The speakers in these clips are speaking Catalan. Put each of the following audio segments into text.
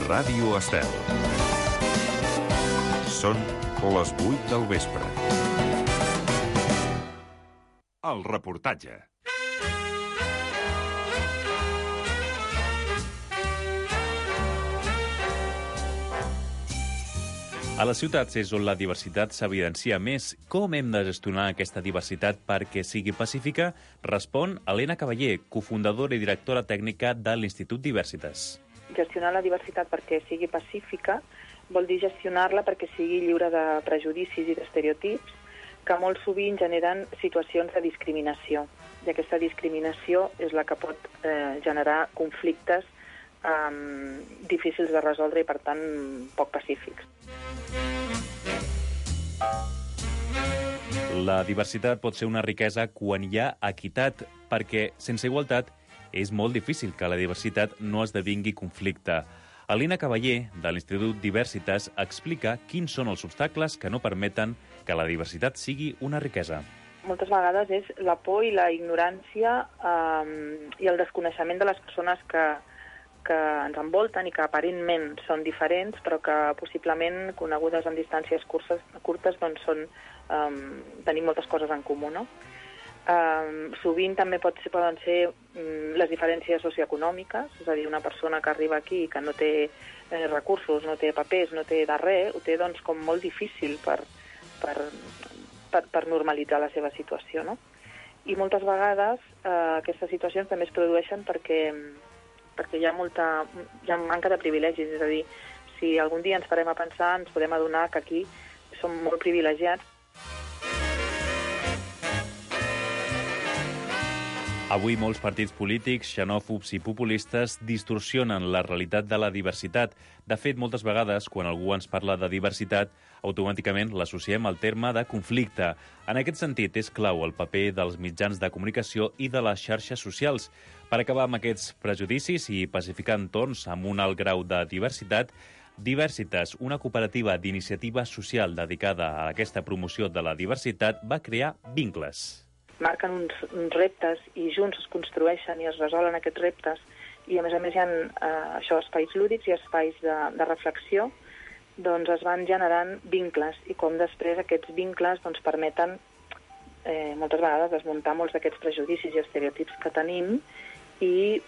Ràdio Estel. Són les 8 del vespre. El reportatge. A les ciutats és on la diversitat s'evidencia més. Com hem de gestionar aquesta diversitat perquè sigui pacífica? Respon Helena Cavaller, cofundadora i directora tècnica de l'Institut Diversitas. Gestionar la diversitat perquè sigui pacífica vol dir gestionar-la perquè sigui lliure de prejudicis i d'estereotips que molt sovint generen situacions de discriminació. I aquesta discriminació és la que pot generar conflictes difícils de resoldre i, per tant, poc pacífics. La diversitat pot ser una riquesa quan hi ha equitat, perquè sense igualtat és molt difícil que la diversitat no esdevingui conflicte. Helena Cavaller, de l'Institut Diversitas, explica quins són els obstacles que no permeten que la diversitat sigui una riquesa. Moltes vegades és la por i la ignorància i el desconeixement de les persones que ens envolten i que aparentment són diferents, però que possiblement, conegudes en distàncies curtes, doncs tenim moltes coses en comú, no? Sovint també poden ser les diferències socioeconòmiques, és a dir, una persona que arriba aquí i que no té recursos, no té papers, no té de res, ho té doncs com molt difícil per normalitzar la seva situació, no? I moltes vegades aquestes situacions també es produeixen perquè hi ha manca de privilegis, és a dir, si algun dia ens parem a pensar, ens podem adonar que aquí som molt privilegiats. Avui molts partits polítics, xenòfobs i populistes distorsionen la realitat de la diversitat. De fet, moltes vegades, quan algú ens parla de diversitat, automàticament l'associem al terme de conflicte. En aquest sentit, és clau el paper dels mitjans de comunicació i de les xarxes socials. Per acabar amb aquests prejudicis i pacificar entorns amb un alt grau de diversitat, Diversitas, una cooperativa d'iniciativa social dedicada a aquesta promoció de la diversitat, va crear vincles. Marquen uns reptes i junts es construeixen i es resolen aquests reptes, i a més hi ha espais lúdics i espais de reflexió, doncs es van generant vincles, i com després aquests vincles doncs permeten moltes vegades desmuntar molts d'aquests prejudicis i estereotips que tenim i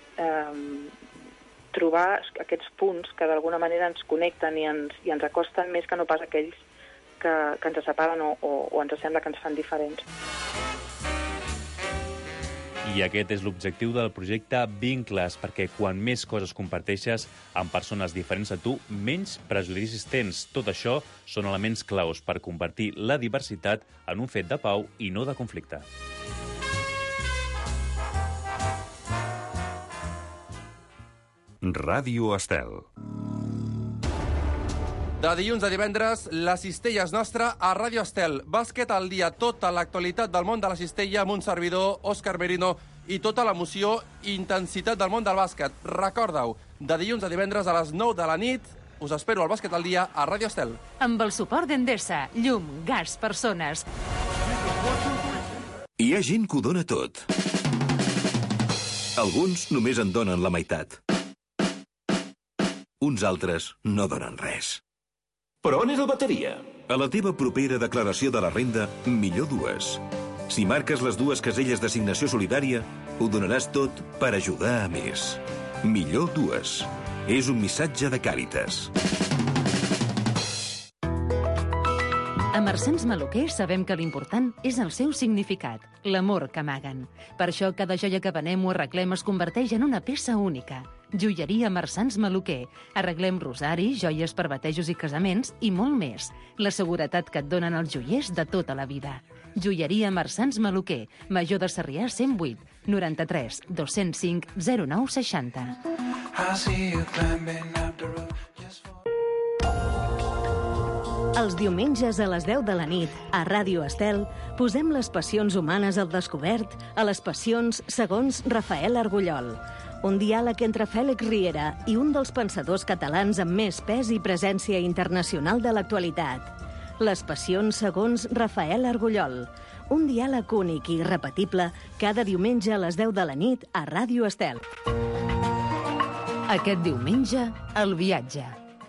trobar aquests punts que d'alguna manera ens connecten i ens acosten més que no pas aquells que ens separen o ens sembla que ens fan diferents. I aquest és l'objectiu del projecte Vincles, perquè quan més coses comparteixes amb persones diferents a tu, menys prejudicis tens. Tot això són elements claus per convertir la diversitat en un fet de pau i no de conflicte. Ràdio Estel. De dilluns a divendres, la cistella és nostra a Ràdio Estel. Bàsquet al dia, tota l'actualitat del món de la cistella amb un servidor, Òscar Merino, i tota l'emoció i intensitat del món del bàsquet. Recorda-ho, de dilluns a divendres a les 9 de la nit, us espero al Bàsquet al dia a Ràdio Estel. Amb el suport d'Endesa, llum, gas, persones. Hi ha gent que ho dona tot. Alguns només en donen la meitat. Uns altres no donen res. Però on és la bateria? A la teva propera declaració de la renda, millor dues. Si marques les dues caselles d'assignació solidària, ho donaràs tot per ajudar a més. Millor dues. És un missatge de Càritas. A Marsans Maluquer sabem que l'important és el seu significat, l'amor que amaguen. Per això cada joia que venem o arreglem es converteix en una peça única. Joieria Marsans Maluquer. Arreglem rosaris, joies per batejos i casaments i molt més. La seguretat que et donen els joiers de tota la vida. Joieria Marsans Maluquer. Major de Sarrià 108 93 205 09 60. Els diumenges a les 10 de la nit, a Ràdio Estel, posem les passions humanes al descobert a les passions segons Rafael Argullol. Un diàleg entre Fèlix Riera i un dels pensadors catalans amb més pes i presència internacional de l'actualitat. Les passions segons Rafael Argullol. Un diàleg únic i irrepetible cada diumenge a les 10 de la nit a Ràdio Estel. Aquest diumenge, El viatge.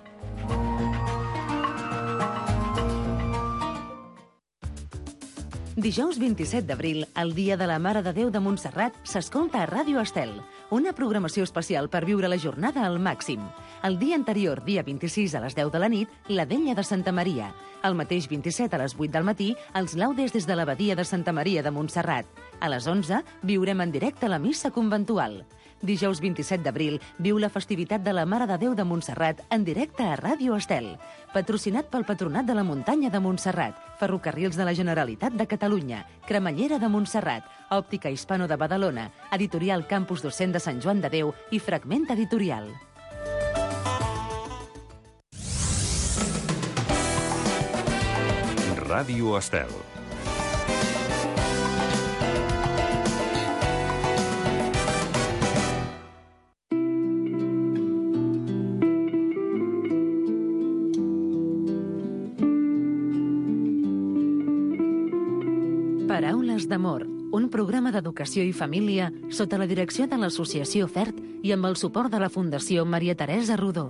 Dijous 27 d'abril, el Dia de la Mare de Déu de Montserrat, s'escolta a Ràdio Estel, una programació especial per viure la jornada al màxim. El dia anterior, dia 26 a les 10 de la nit, la Vella de Santa Maria. El mateix 27 a les 8 del matí, els laudes des de l'abadia de Santa Maria de Montserrat. A les 11, viurem en directe la missa conventual. Dijous 27 d'abril, viu la festivitat de la Mare de Déu de Montserrat en directe a Ràdio Estel. Patrocinat pel Patronat de la Muntanya de Montserrat, Ferrocarrils de la Generalitat de Catalunya, Cremallera de Montserrat, Òptica Hispano de Badalona, Editorial Campus Docent de Sant Joan de Déu i Fragment Editorial. Ràdio Estel. Paraules d'amor, un programa d'educació i família sota la direcció de l'Associació FERT i amb el suport de la Fundació Maria Teresa Rodó.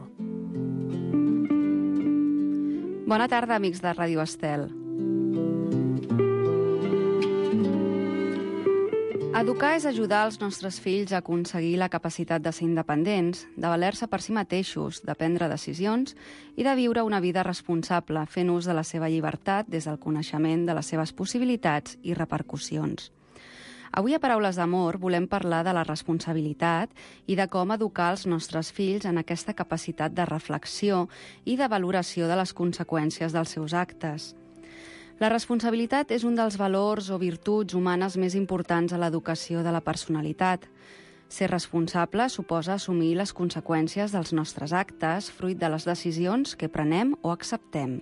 Bona tarda, amics de Ràdio Estel. Educar és ajudar els nostres fills a aconseguir la capacitat de ser independents, de valer-se per si mateixos, de prendre decisions i de viure una vida responsable, fent ús de la seva llibertat des del coneixement de les seves possibilitats i repercussions. Avui a Paraules d'Amor volem parlar de la responsabilitat i de com educar els nostres fills en aquesta capacitat de reflexió i de valoració de les conseqüències dels seus actes. La responsabilitat és un dels valors o virtuts humanes més importants a l'educació de la personalitat. Ser responsable suposa assumir les conseqüències dels nostres actes, fruit de les decisions que prenem o acceptem.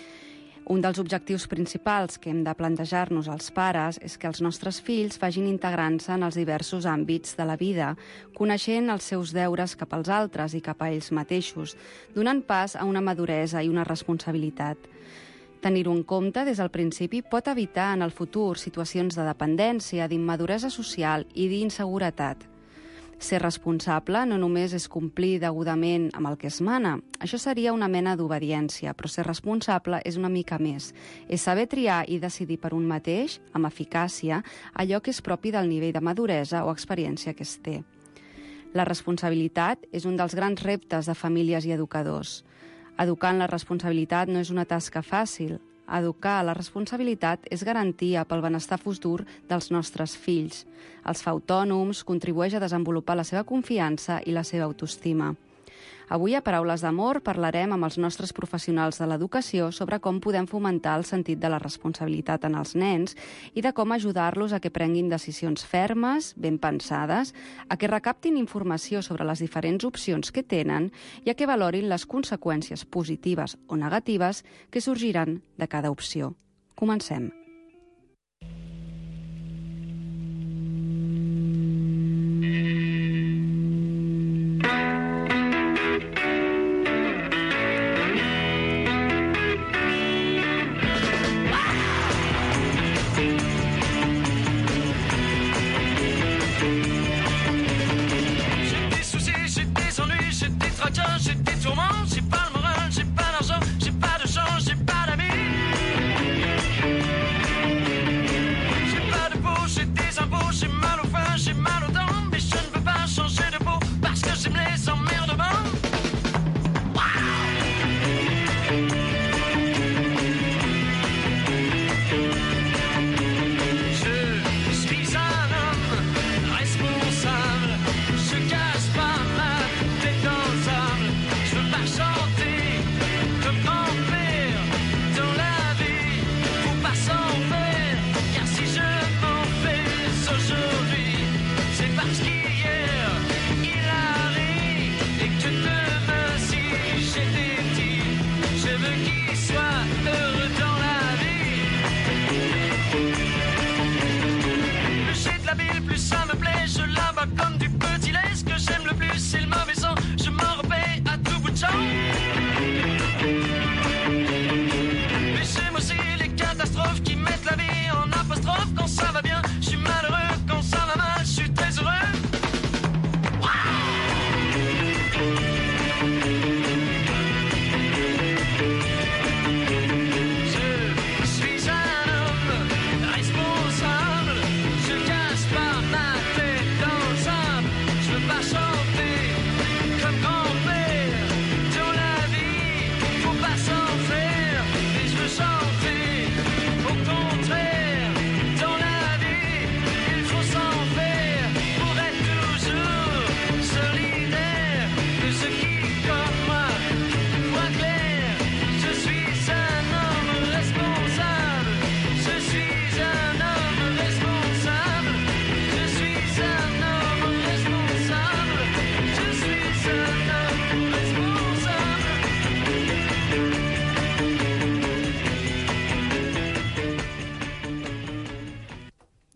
Un dels objectius principals que hem de plantejar-nos els pares és que els nostres fills vagin integrant-se en els diversos àmbits de la vida, coneixent els seus deures cap als altres i cap a ells mateixos, donant pas a una maduresa i una responsabilitat. Tenir-ho en compte des del principi pot evitar en el futur situacions de dependència, d'immaduresa social i d'inseguretat. Ser responsable no només és complir degudament amb el que es mana. Això seria una mena d'obediència, però ser responsable és una mica més. És saber triar i decidir per un mateix, amb eficàcia, allò que és propi del nivell de maduresa o experiència que es té. La responsabilitat és un dels grans reptes de famílies i educadors. Educar en la responsabilitat no és una tasca fàcil. Educar la responsabilitat és garantia pel benestar futur dels nostres fills. Els fa autònoms, contribueix a desenvolupar la seva confiança i la seva autoestima. Avui a Paraules d'Amor parlarem amb els nostres professionals de l'educació sobre com podem fomentar el sentit de la responsabilitat en els nens i de com ajudar-los a que prenguin decisions fermes, ben pensades, a que recaptin informació sobre les diferents opcions que tenen i a que valorin les conseqüències positives o negatives que sorgiran de cada opció. Comencem. J'ai des tourments, j'ai pas le moral, j'ai pas l'argent, j'ai pas de chance, j'ai pas d'amis.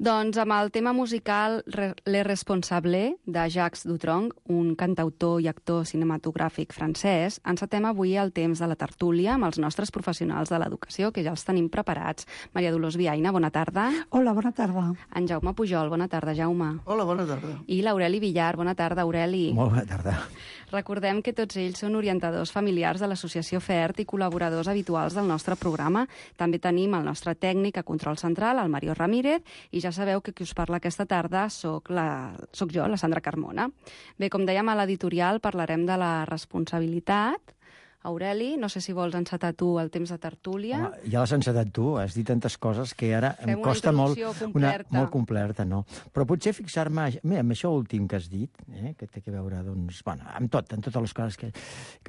Doncs amb el tema musical Les Responsables, de Jacques Dutronc, un cantautor i actor cinematogràfic francès, encetem avui el temps de la tertúlia amb els nostres professionals de l'educació, que ja els tenim preparats. Maria Dolors Viaina, bona tarda. Hola, bona tarda. En Jaume Pujol, bona tarda, Jaume. Hola, bona tarda. I l'Aureli Villar, bona tarda, Aureli. Molt bona tarda. Recordem que tots ells són orientadors familiars de l'Associació FERT i col·laboradors habituals del nostre programa. També tenim el nostre tècnic a control central, el Mario Ramírez, i ja sabeu que qui us parla aquesta tarda soc jo, la Sandra Carmona. Bé, com dèiem a l'editorial, parlarem de la responsabilitat. Aureli, no sé si vols encetar tu el temps de tertúlia. Home, ja l'has encetat tu, has dit tantes coses que ara em costa molt... Molt completa, no. Però potser fixar-me... Mira, amb això últim que has dit, que té a veure, doncs... Bueno, amb totes les coses que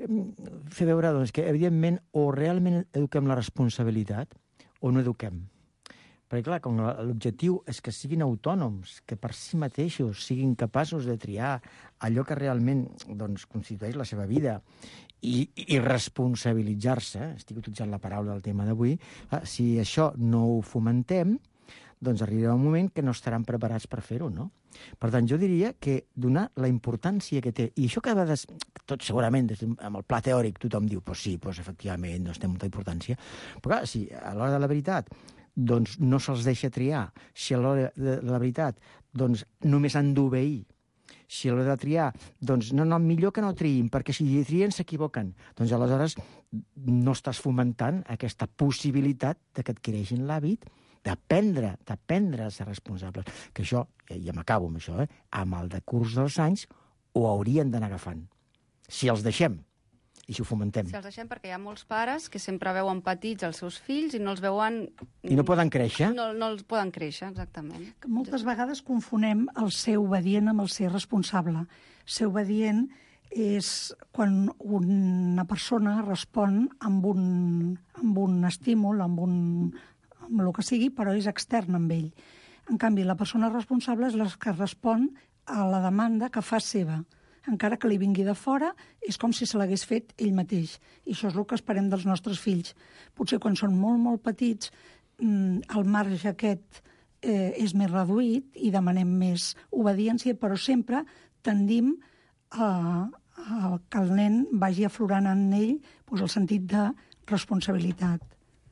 fer veure, doncs, que evidentment o realment eduquem la responsabilitat o no eduquem. Perquè, clar, com l'objectiu és que siguin autònoms, que per si mateixos siguin capaços de triar allò que realment doncs, constitueix la seva vida i responsabilitzar-se, estic utilitzant la paraula del tema d'avui, si això no ho fomentem, doncs arribarà un moment que no estaran preparats per fer-ho, no? Per tant, jo diria que donar la importància que té, i això que a vegades, tot segurament, amb el pla teòric tothom diu, pues sí, pues efectivament, no té molta importància, però clar, si a l'hora de la veritat doncs no se'ls deixa triar, si a l'hora de la veritat doncs només han d'obeir, si a l'hora de triar, doncs no, millor que no triïn, perquè si trien s'equivoquen. Doncs aleshores no estàs fomentant aquesta possibilitat de que adquireixin l'hàbit d'aprendre a ser responsables. Que això, ja m'acabo amb això, amb el decurs dels anys ho haurien d'anar agafant. Si els deixem i si ho fomentem. Si els deixem perquè hi ha molts pares que sempre veuen petits els seus fills i no els veuen... I no poden créixer. No els poden créixer, exactament. Moltes vegades confonem el ser obedient amb el ser responsable. Ser obedient és quan una persona respon amb un estímul, amb el que sigui, però és extern amb ell. En canvi, la persona responsable és la que respon a la demanda que fa seva. Encara que li vingui de fora, és com si se l'hagués fet ell mateix. I això és el que esperem dels nostres fills. Potser quan són molt, molt petits, el marge aquest és més reduït i demanem més obediència, però sempre tendim a que el nen vagi aflorant en ell el sentit de responsabilitat.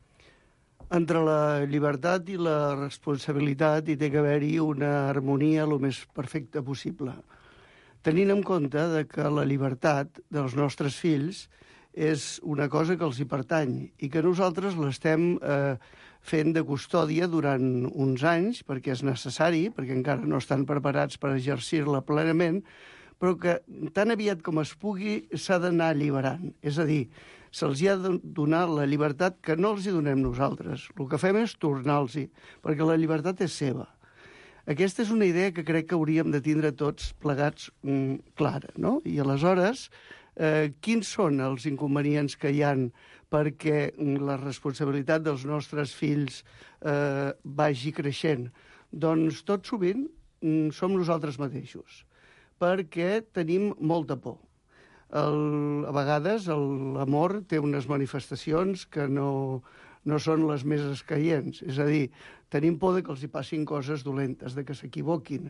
Entre la llibertat i la responsabilitat hi té que haver-hi una harmonia el més perfecta possible. Tenint en compte que la llibertat dels nostres fills és una cosa que els hi pertany i que nosaltres l'estem fent de custòdia durant uns anys perquè és necessari, perquè encara no estan preparats per exercir-la plenament, però que tan aviat com es pugui s'ha d'anar alliberant. És a dir, se'ls ha de donar la llibertat que no els hi donem nosaltres. El que fem és tornar-los-hi, perquè la llibertat és seva. Aquesta és una idea que crec que hauríem de tindre tots plegats clara, no? I aleshores, quins són els inconvenients que hi han perquè la responsabilitat dels nostres fills vagi creixent? Doncs tot sovint som nosaltres mateixos, perquè tenim molta por. A vegades l'amor té unes manifestacions que no són les més escaients. És a dir, tenim por que els hi passin coses dolentes, de que s'equivoquin.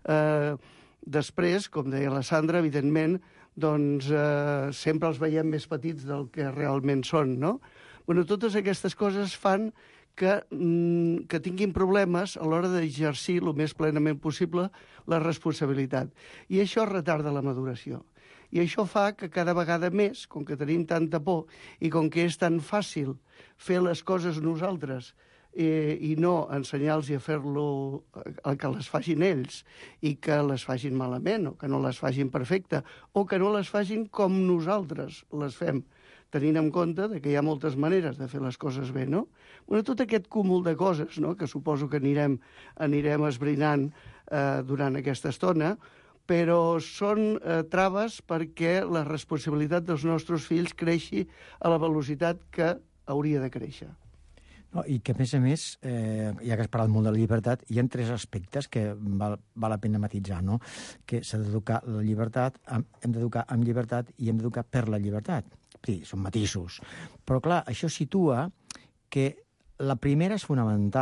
Després, com deia la Sandra, evidentment, doncs sempre els veiem més petits del que realment són, no? Bueno, totes aquestes coses fan que tinguin problemes a l'hora d'exercir el més plenament possible la responsabilitat. I això retarda la maduració. I això fa que cada vegada més, com que tenim tanta por i com que és tan fàcil fer les coses nosaltres i no ensenyar-los a fer-lo que les facin ells i que les facin malament o que no les facin perfecte o que no les facin com nosaltres les fem, tenint en compte que hi ha moltes maneres de fer les coses bé, no? Bueno, tot aquest cúmul de coses, no?, que suposo que anirem esbrinant durant aquesta estona, però són traves perquè la responsabilitat dels nostres fills creixi a la velocitat que hauria de créixer. No, i que, a més, ja que has parlat molt de la llibertat, hi ha 3 aspectes que val la pena matisar, no? Que s'ha d'educar la llibertat, hem d'educar amb llibertat i hem d'educar per la llibertat. Sí, són matisos. Però, clar, això situa que la primera és fonamental,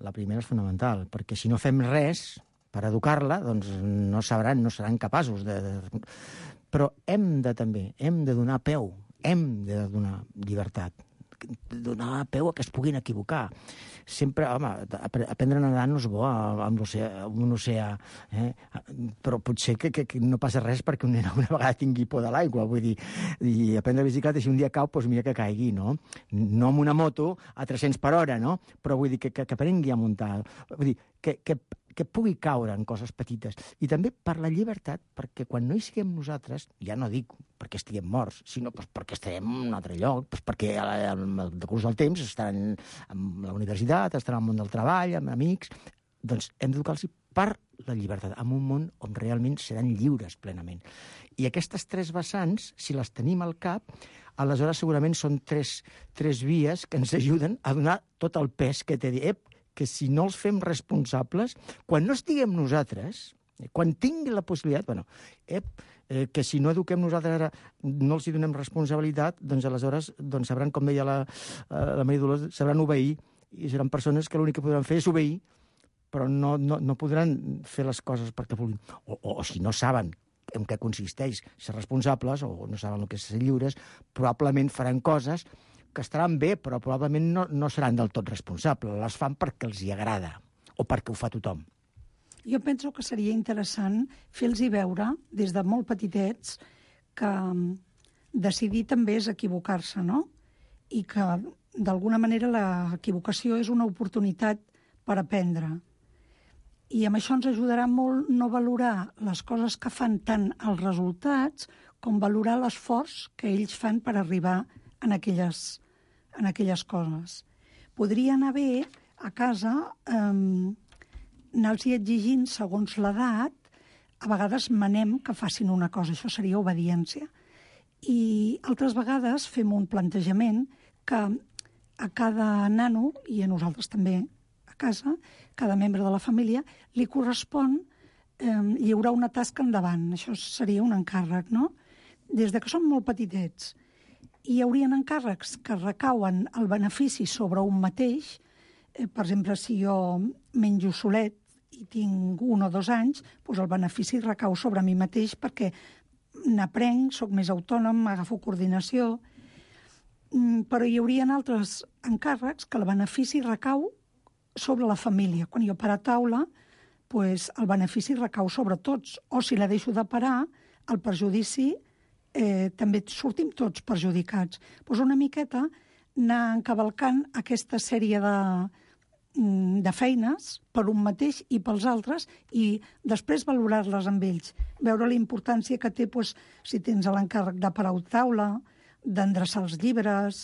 La primera és fonamental, perquè si no fem res per educar-la, doncs no seran capaços de... Però hem de donar peu, hem de donar llibertat, donar peu a que es puguin equivocar. Sempre, home, aprendre a nedar no és bo amb un oceà, però potser que no passa res perquè un nen una vegada tingui por de l'aigua, vull dir, i aprendre a bicicleta, si un dia cau, doncs mira que caigui, no? No amb una moto a 300 per hora, no? Però vull dir que aprengui a muntar, vull dir, que pugui caure en coses petites. I també per la llibertat, perquè quan no hi siguem nosaltres, ja no dic perquè estiguem morts, sinó perquè estarem en un altre lloc, perquè al decurs del temps estaran a la universitat, estaran al món del treball, amb amics, doncs hem d'educar-los per la llibertat, en un món on realment seran lliures plenament. I aquestes 3 vessants, si les tenim al cap, aleshores segurament són tres vies que ens ajuden a donar tot el pes que té dir, que si no els fem responsables, quan no estiguem nosaltres, quan tingui la possibilitat, que si no eduquem nosaltres ara, no els hi donem responsabilitat, doncs aleshores sabran, com deia la Maria Dolors, sabran obeir, i seran persones que l'únic que podran fer és obeir, però no podran fer les coses perquè vulguin. O si no saben en què consisteix ser responsables, o no saben el que és ser lliures, probablement faran coses que estaran bé, però probablement no seran del tot responsables. Les fan perquè els hi agrada o perquè ho fa tothom. Jo penso que seria interessant fer-los veure, des de molt petitets, que decidir també és equivocar-se, no? I que, d'alguna manera, l'equivocació és una oportunitat per aprendre. I amb això ens ajudarà molt no valorar les coses que fan tant els resultats com valorar l'esforç que ells fan per arribar en aquelles coses. Podria anar bé a casa anar-los exigint segons l'edat, a vegades manem que facin una cosa, això seria obediència. I altres vegades fem un plantejament que a cada nano, i a nosaltres també a casa, cada membre de la família, li correspon lliurar una tasca endavant. Això seria un encàrrec, no? Des que són molt petitets. I hi haurien encàrrecs que recauen el benefici sobre un mateix. Per exemple, si jo menjo solet i tinc 1 o 2 anys, doncs el benefici recau sobre mi mateix perquè n'aprenc, soc més autònom, agafo coordinació. Però hi haurien altres encàrrecs que el benefici recau sobre la família. Quan jo paro a taula, doncs el benefici recau sobre tots. O si la deixo de parar, el perjudici també sortim tots perjudicats. Doncs una miqueta anar encavalcant aquesta sèrie de feines per un mateix i pels altres i després valorar-les amb ells. Veure la importància que té si tens l'encàrrec de parar a taula, d'endreçar els llibres,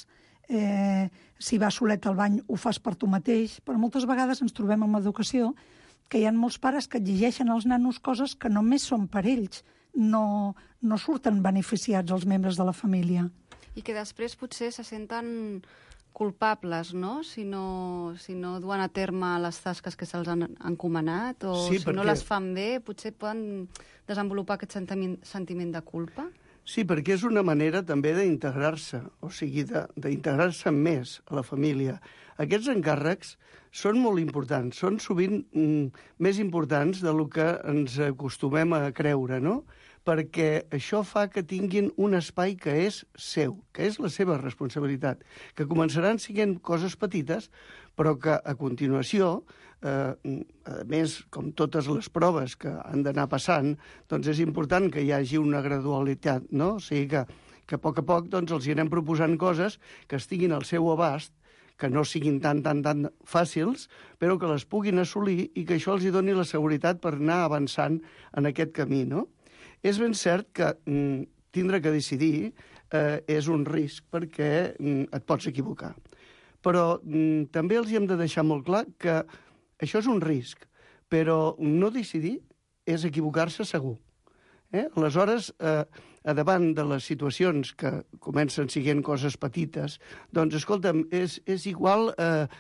si vas solet al bany ho fas per tu mateix, però moltes vegades ens trobem amb educació que hi ha molts pares que exigeixen als nanos coses que només són per ells, no surten beneficiats els membres de la família. I que després potser se senten culpables, no? Si no duen a terme les tasques que se'ls han encomanat o sí, si no les fan bé, potser poden desenvolupar aquest sentiment de culpa? Sí, perquè és una manera també d'integrar-se, o sigui, d'integrar-se més a la família. Aquests encàrrecs són molt importants, són sovint més importants del que ens acostumem a creure, no? Perquè això fa que tinguin un espai que és seu, que és la seva responsabilitat, que començaran sent coses petites, però que a continuació, a més, com totes les proves que han d'anar passant, doncs és important que hi hagi una gradualitat, no? O sigui que a poc doncs, els anem proposant coses que estiguin al seu abast, que no siguin tan fàcils, però que les puguin assolir i que això els doni la seguretat per anar avançant en aquest camí, no? És ben cert que tindre que decidir és un risc perquè et pots equivocar. Però també els hem de deixar molt clar que això és un risc, però no decidir és equivocar-se segur. Aleshores, davant de les situacions que comencen sent coses petites, doncs, escolta'm, és igual,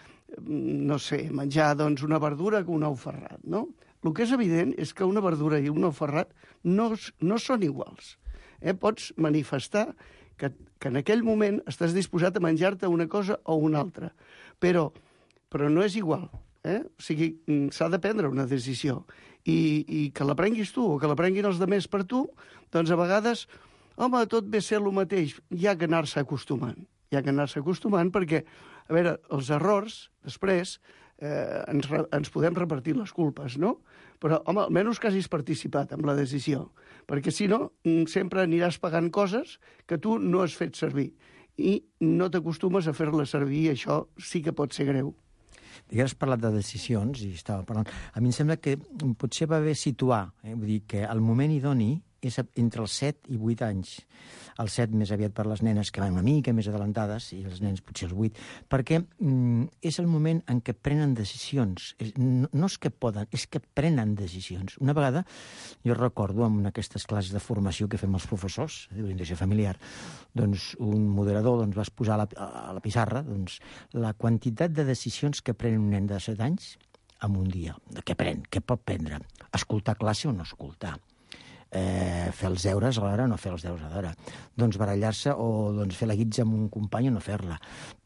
no sé, menjar una verdura que un ou ferrat, no? El que és evident és que una verdura i un ou ferrat no són iguals. Pots manifestar que en aquell moment estàs disposat a menjar-te una cosa o una altra, però no és igual. O sigui, s'ha de prendre una decisió. I que la prenguis tu o que la prenguin els altres per tu, doncs a vegades, home, tot ve ser el mateix. Hi ha que anar-se acostumant. Hi ha que anar-se acostumant perquè, a veure, els errors, després, ens podem repartir les culpes, no? Però, home, almenys que hagis participat en la decisió, perquè si no, sempre aniràs pagant coses que tu no has fet servir i no t'acostumes a fer-les servir i això sí que pot ser greu. Ja has parlat de decisions i estava parlant. A mi em sembla que potser va bé situar, vull dir que el moment idoni és entre els 7 i 8 anys. Els 7 més aviat per les nenes que van una mica més adelantades i els nens potser els 8, perquè és el moment en què prenen decisions. No és que poden, és que prenen decisions. Una vegada, jo recordo en aquestes classes de formació que fem els professors d'orientació familiar, doncs un moderador va posar a la pissarra la quantitat de decisions que pren un nen de 7 anys en un dia. Què pren? Què pot prendre? Escoltar classe o no escoltar? Fer els deures a l'hora o no fer els deures a l'hora, doncs barallar-se o fer la guitza amb un company o no fer-la,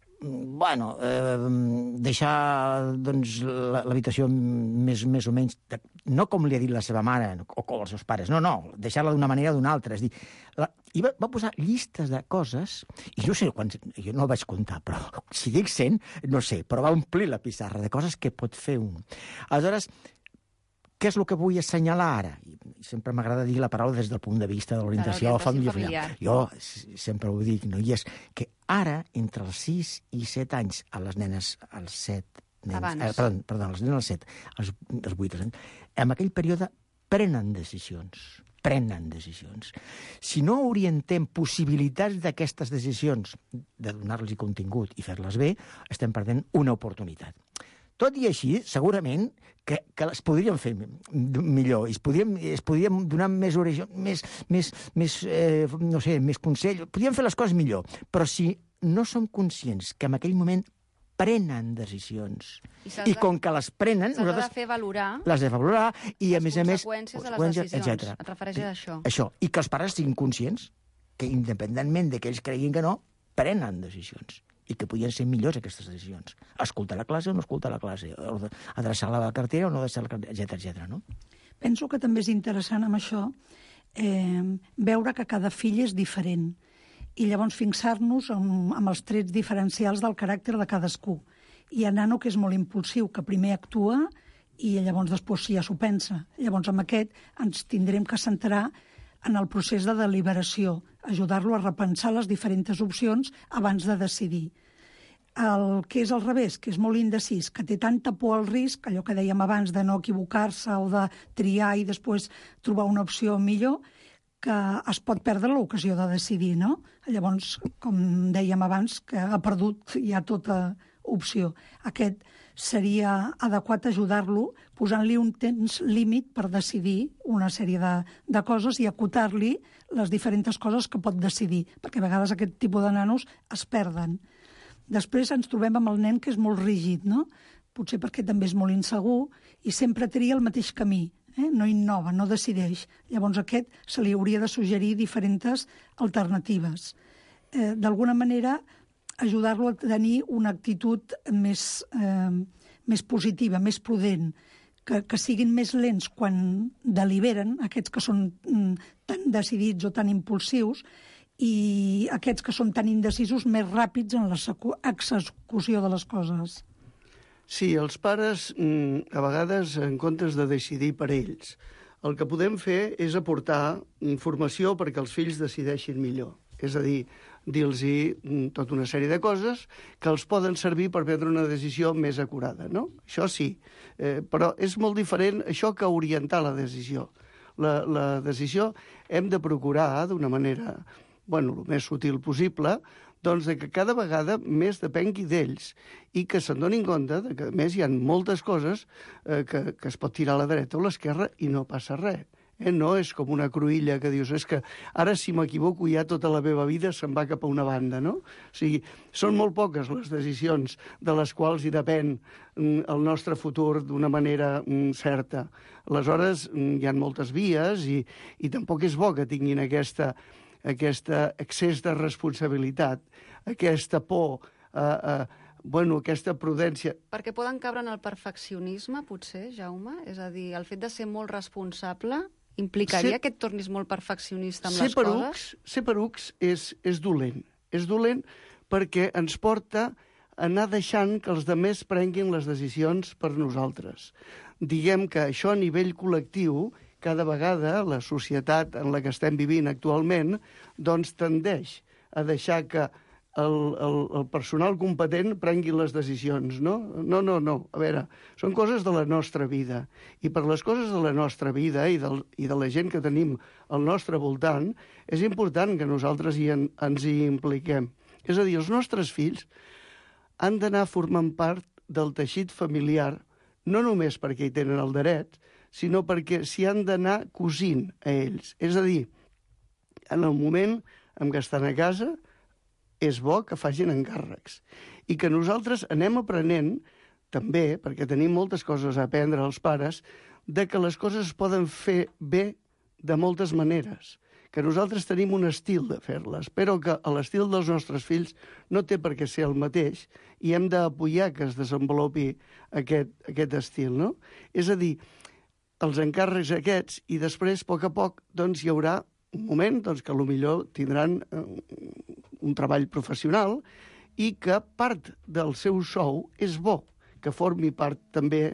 deixar l'habitació més o menys, no com li ha dit la seva mare o com els seus pares, no, deixar-la d'una manera o d'una altra, és dir, i va posar llistes de coses, i no sé quants, jo no el vaig comptar, però si dic 100, no sé, però va omplir la pissarra de coses que pot fer un. Aleshores, què és el que vull assenyalar ara? I sempre m'agrada dir la paraula des del punt de vista de l'orientació familiar. Jo sempre ho dic, no? I és que ara, entre els 6 i 7 anys, a les nenes, als 7... Perdó, a les nenes als 7, als 8 anys, en aquell període prenen decisions. Si no orientem possibilitats d'aquestes decisions, de donar-los contingut i fer-les bé, estem perdent una oportunitat. Tot i així, segurament, que les podríem fer millor, i es podríem donar més consell, podríem fer les coses millor, però si no som conscients que en aquell moment prenen decisions, i com que les prenen... S'ha de fer valorar... Les de valorar, i a més a més... conseqüències de les decisions, et refereixes a això. Això, i que els pares siguin conscients que, independentment de que ells creguin que no, prenen decisions. I que podien ser millors aquestes decisions. Escoltar la classe o no escoltar la classe, adreçar la cartera o no adreçar la cartera, etcètera, no? Penso que també és interessant amb això veure que cada fill és diferent i llavors fixar-nos amb els trets diferencials del caràcter de cadascú. Hi ha nano que és molt impulsiu, que primer actua i llavors després ja s'ho pensa. Llavors amb aquest ens tindrem que centrar en el procés de deliberació, ajudar-lo a repensar les diferents opcions abans de decidir. El que és al revés, que és molt indecís, que té tanta por al risc, allò que dèiem abans de no equivocar-se o de triar i després trobar una opció millor, que es pot perdre l'ocasió de decidir, no? Llavors, com dèiem abans, que ha perdut ja tota opció. Aquest seria adequat ajudar-lo posant-li un temps límit per decidir una sèrie de coses i acotar-li les diferents coses que pot decidir, perquè a vegades aquest tipus de nanos es perden. Després ens trobem amb el nen que és molt rígid, no? Potser perquè també és molt insegur i sempre tria el mateix camí, no innova, no decideix. Llavors aquest se li hauria de suggerir diferents alternatives. D'alguna manera, ajudar-lo a tenir una actitud més positiva, més prudent, que siguin més lents quan deliberen, aquests que són tan decidits o tan impulsius, i aquests que són tan indecisos més ràpids en l'execució de les coses. Sí, els pares, a vegades, en comptes de decidir per ells, el que podem fer és aportar informació perquè els fills decideixin millor. És a dir, dir-los tota una sèrie de coses que els poden servir per prendre una decisió més acurada, no? Això sí, però és molt diferent això que orientar la decisió. La decisió hem de procurar, d'una manera, el més sutil possible, doncs que cada vegada més depengui d'ells i que se'n donin compte que, a més, hi ha moltes coses que es pot tirar a la dreta o a l'esquerra i no passa res. No és com una cruïlla que dius, és que ara si m'equivoco ja tota la meva vida se'n va cap a una banda, no? O sigui, són molt poques les decisions de les quals hi depèn el nostre futur d'una manera certa. Aleshores, hi ha moltes vies i tampoc és bo que tinguin aquest excés de responsabilitat, aquesta por aquesta prudència... Perquè poden cabre en el perfeccionisme, potser, Jaume? És a dir, el fet de ser molt responsable implicaria que et tornis molt perfeccionista amb les coses? Ser perucs és dolent. És dolent perquè ens porta a anar deixant que els altres prenguin les decisions per nosaltres. Diguem que això a nivell col·lectiu, cada vegada la societat en la que estem vivint actualment, doncs tendeix a deixar que el personal competent prengui les decisions, no? No. A veure, són coses de la nostra vida. I per les coses de la nostra vida i de la gent que tenim al nostre voltant, és important que nosaltres ens hi impliquem. És a dir, els nostres fills han d'anar formant part del teixit familiar, no només perquè hi tenen el dret, sinó perquè s'hi han d'anar cosint a ells. És a dir, en el moment en què estan a casa, és bo que facin encàrrecs. I que nosaltres anem aprenent, també, perquè tenim moltes coses a aprendre als pares, de que les coses es poden fer bé de moltes maneres. Que nosaltres tenim un estil de fer-les, però que l'estil dels nostres fills no té per què ser el mateix i hem d'apoyar que es desenvolupi aquest estil, no? És a dir, els encàrrecs aquests i després, a poc, doncs, hi haurà un moment doncs, que potser tindran un treball professional i que part del seu sou és bo, que formi part també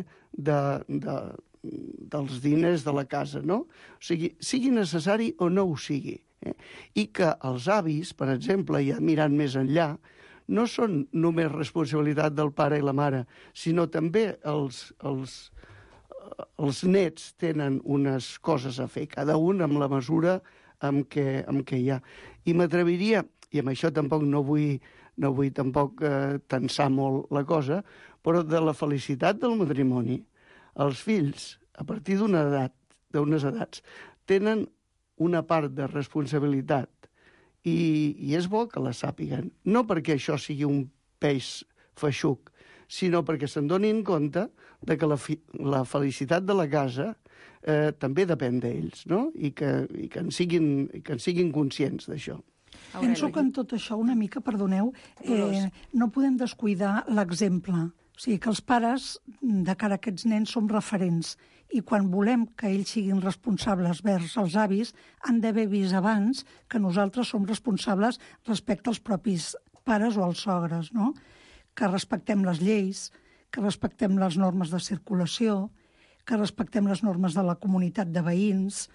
dels diners de la casa, no? O sigui necessari o no ho sigui. I que els avis, per exemple, ja mirant més enllà, no són només responsabilitat del pare i la mare, sinó també els nets tenen unes coses a fer, cada un amb la mesura amb què hi ha. I m'atreviria, i amb això tampoc no vull tampoc tensar molt la cosa, però de la felicitat del matrimoni, els fills, a partir d'unes edats, tenen una part de responsabilitat i és bo que la sàpiguen. No perquè això sigui un peix feixuc, sinó perquè se'n donin compte de que la felicitat de la casa també depèn d'ells, no? I que en siguin conscients d'això. Penso que en tot això, una mica, perdoneu, no podem descuidar l'exemple. O sigui, que els pares, de cara a aquests nens, som referents. I quan volem que ells siguin responsables vers els avis, han d'haver vist abans que nosaltres som responsables respecte als propis pares o als sogres, no? Que respectem les lleis, que respectem les normes de circulació, que respectem les normes de la comunitat de veïns,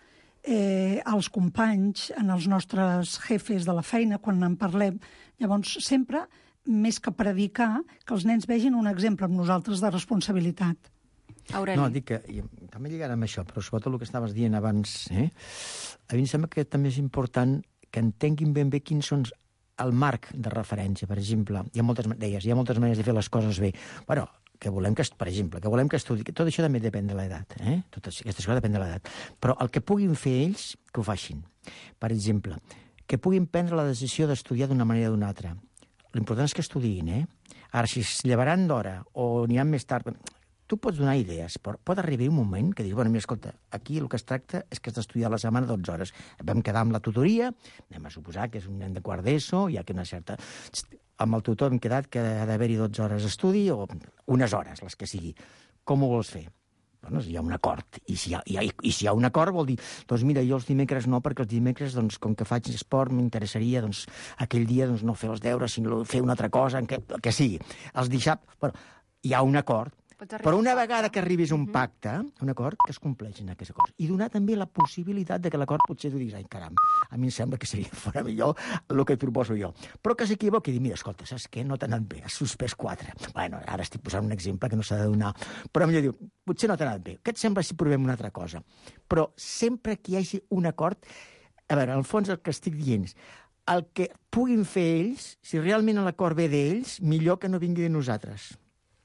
els companys, en els nostres jefes de la feina, quan en parlem. Llavors, sempre, més que predicar, que els nens vegin un exemple amb nosaltres de responsabilitat. Aureli. No, dic que també lligarà amb això, però sobretot el que estaves dient abans, a mi em sembla que també és important que entenguin ben bé quins són el marc de referència. Per exemple, hi ha moltes maneres de fer les coses bé. Bueno, que volem que estudi. Tot això també depèn de l'edat, Totes aquestes coses depèn de l'edat. Però el que puguin fer ells, que ho facin. Per exemple, que puguin prendre la decisió d'estudiar d'una manera o d'una altra. L'important és que estudiïn, Ara, si es llevaran d'hora o aniran més tard... Tu pots donar idees, però pot arribar un moment que dius, mira, escolta, aquí el que es tracta és que has d'estudiar a la setmana 12 hores. Vam quedar amb la tutoria, anem a suposar que és un nen de quart d'ESO, hi ha que una certa... Amb el tutor hem quedat que ha d'haver-hi 12 hores d'estudi o unes hores, les que sigui. Com ho vols fer? Doncs hi ha un acord. I si hi ha un acord vol dir, doncs mira, jo els dimecres no, perquè els dimecres, doncs, com que faig esport, m'interessaria, doncs, aquell dia doncs, no fer els deures, sinó fer una altra cosa, que sigui. Els dissabtes... Bueno, hi ha un acord. Però una vegada que arribis a un pacte, un acord, que es compleixin aquests acords. I donar també la possibilitat de que l'acord potser tu diguis, ai, caram, a mi em sembla que seria fora millor el que et proposo jo. Però que s'equivoqui i dir, mira, escolta, saps què? No t'ha anat bé, has suspès 4. Bueno, ara estic posant un exemple que no s'ha de donar. Però millor diu, potser no t'ha anat bé. Què et sembla si provem una altra cosa? Però sempre que hi hagi un acord, a veure, al fons el que estic dient és el que puguin fer ells, si realment l'acord ve d'ells, millor que no vingui de nosaltres.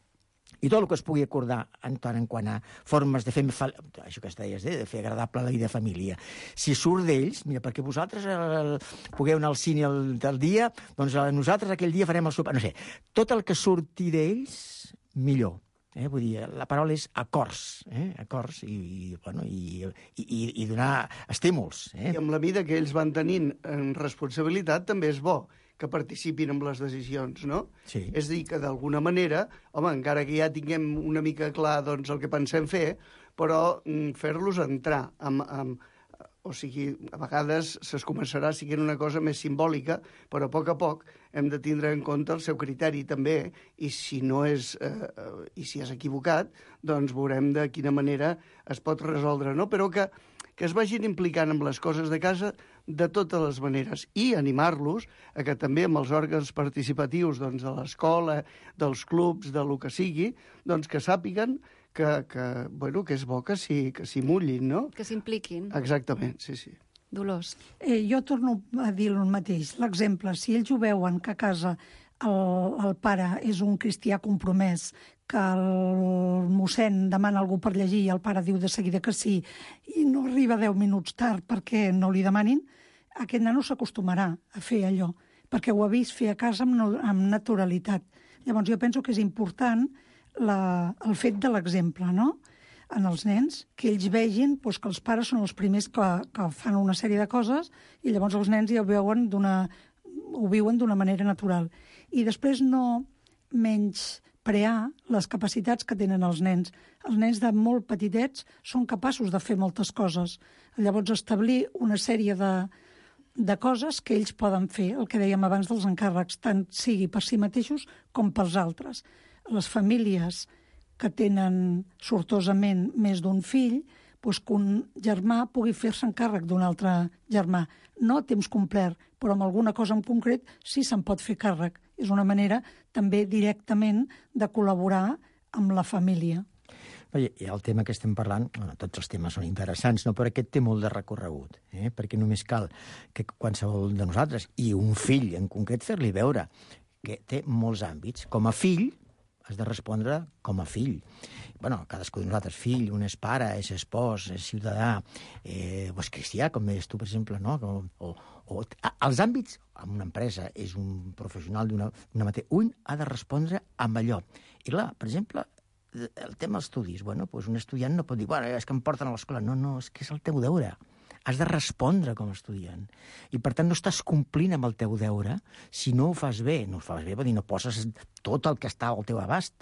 I tot el que es pugui acordar en quant a formes de fer, això que es deies, de fer agradable la vida de família. Si surt d'ells, mira, perquè vosaltres pugueu anar al cine del dia, doncs nosaltres aquell dia farem el sopar. No sé, tot el que surti d'ells, millor. Vull dir, la paraula és acords, acords i donar estímuls. I amb la vida que ells van tenint en responsabilitat també és bo que participin en les decisions, no? Sí. És a dir, que d'alguna manera, home, encara que ja tinguem una mica clar doncs, el que pensem fer, però fer-los entrar o sigui, a vegades es començarà sent una cosa més simbòlica, però a poc hem de tindre en compte el seu criteri també, i si si és equivocat, doncs veurem de quina manera es pot resoldre, no? Però que es vagin implicant amb les coses de casa de totes les maneres i animar-los a que també amb els òrgans participatius de l'escola, dels clubs, de lo que sigui, doncs que sàpiguen que és bo que s'hi mullin, no? Que s'impliquin. Exactament, sí. Dolors. Jo torno a dir el mateix. L'exemple, si ells ho veuen que a casa el pare és un cristià compromès, que el mossèn demana algú per llegir i el pare diu de seguida que sí i no arriba 10 minuts tard perquè no li demanin, aquest nano s'acostumarà a fer allò, perquè ho ha vist fer a casa amb naturalitat. Llavors jo penso que és important el fet de l'exemple, no?, en els nens, que ells vegin que els pares són els primers que fan una sèrie de coses i llavors els nens ja ho viuen d'una manera natural. I després no menysprear les capacitats que tenen els nens. Els nens de molt petitets són capaços de fer moltes coses. Llavors establir una sèrie de coses que ells poden fer, el que dèiem abans dels encàrrecs, tant sigui per si mateixos com pels altres. Les famílies que tenen sortosament més d'un fill, doncs que un germà pugui fer-se encàrrec d'un altre germà. No a temps complet, però amb alguna cosa en concret sí se'n pot fer càrrec. És una manera també directament de col·laborar amb la família. I el tema que estem parlant, tots els temes són interessants, no? Però aquest té molt de recorregut, perquè només cal que qualsevol de nosaltres, i un fill en concret, fer-li veure que té molts àmbits. Com a fill, has de respondre com a fill. Cadascú de nosaltres, fill, un és pare, és espòs, és ciutadà, o és cristià, com deies tu, per exemple, no? O els àmbits, en una empresa, és un professional d'una mateixa... Un ha de respondre amb allò. I clar, per exemple, el tema dels estudis, un estudiant no pot dir, és que em porten a l'escola. No, és que és el teu deure. Has de respondre com a estudiant. I, per tant, no estàs complint amb el teu deure si no ho fas bé. No ho fas bé, vol dir, no poses tot el que està al teu abast.